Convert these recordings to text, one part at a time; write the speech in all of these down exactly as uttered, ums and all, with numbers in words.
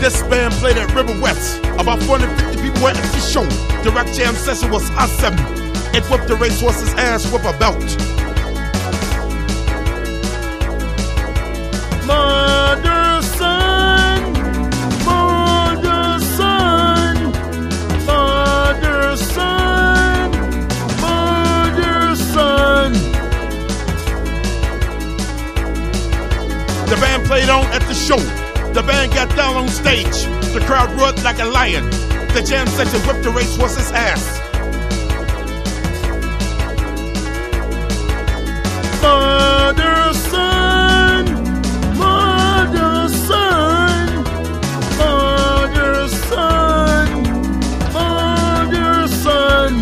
This band played at River West. About four hundred fifty people were at the show. The rock jam session was I seven. It whipped the racehorse's ass with a belt. Mother, son, mother, son, mother, son, mother, son. The band played on at the show. The band got down on stage. The crowd roared like a lion. The jam session whipped the racehorse's ass. Mother, son, mother, son, mother, son, mother, son.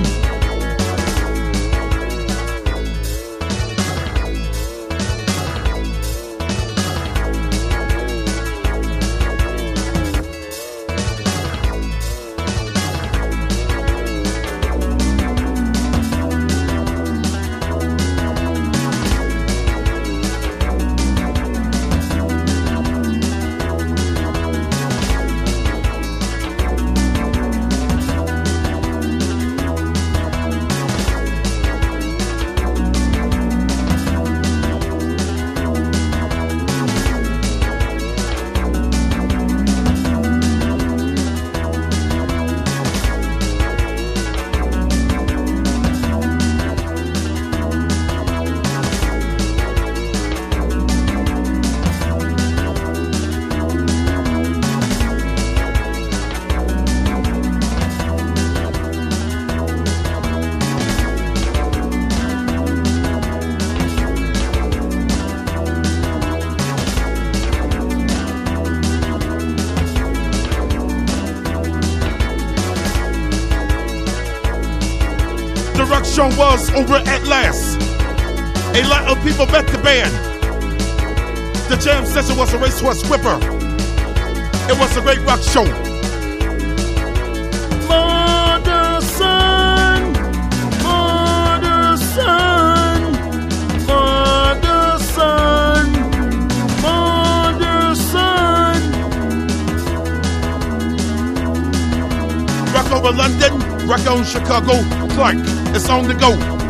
The rock show was over at last. A lot of people met the band. The jam session was a racehorse whipper. It was a great rock show. Mother, son, mother, son, mother, son, mother, son. Rock over London, rock on Chicago, Clark. It's on the go.